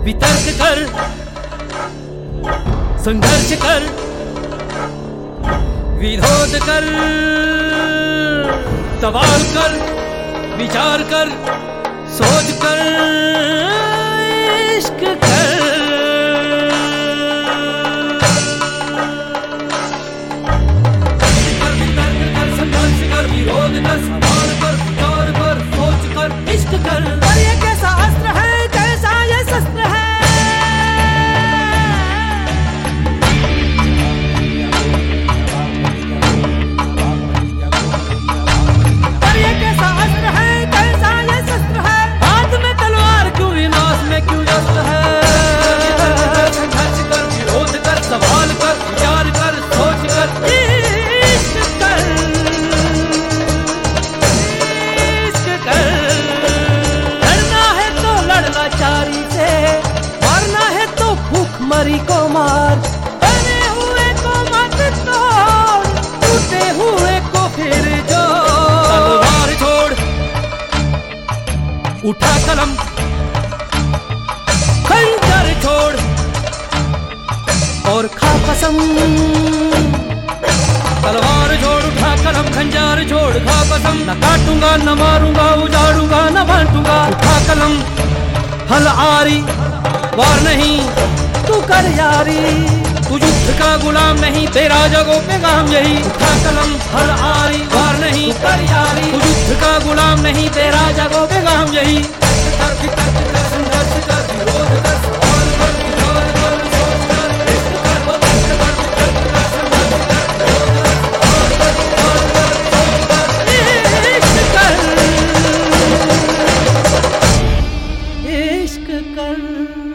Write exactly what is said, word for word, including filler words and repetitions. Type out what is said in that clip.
वितर्क कर, संघर्ष कर, विरोध कर, सवाल कर, विचार कर, सोच कर, इश्क कर। संघर्ष कर, विरोध कर, सवाल कर, विचार कर, सोच कर, इश्क कर। और ये कैसा अस्त्र है, कैसा ये शस्त्र है, और ये कैसा अस्त्र है, कैसा ये शस्त्र है, हाथ में तलवार क्यों, विनाश में क्यों व्यस्त है। संघर्ष कर, विरोध कर, सवाल कर, विचार कर, सोच कर, इश्क कर, इश्क कर। लड़ना है तो लड़ना चारी से, मारना है तो भूखमरी को मार, बने हुए को मत तोड़, टूटे हुए को फिर जोड़। तलवार छोड़, उठा कलम, खंजर छोड़ और खा कसम। तलवार छोड़, उठा कलम, खंजर छोड़, खा कसम। न काटूंगा, न मारूंगा, उजाड़ूंगा, न बांटूंगा। उठा कलम, हल आरी, वार नहीं, तू कर यारी, तू युद्ध का गुलाम नहीं, तेरा जगो पैगाम यही। उठा कलम, हल आरी, वार नहीं, तू कर यारी, तू युद्ध का गुलाम नहीं, तेरा जगो पैगाम यही। संघर्ष कर, विरोध कर, सवाल कर, विचार कर, सोच कर, इश्क कर। इश्क कर।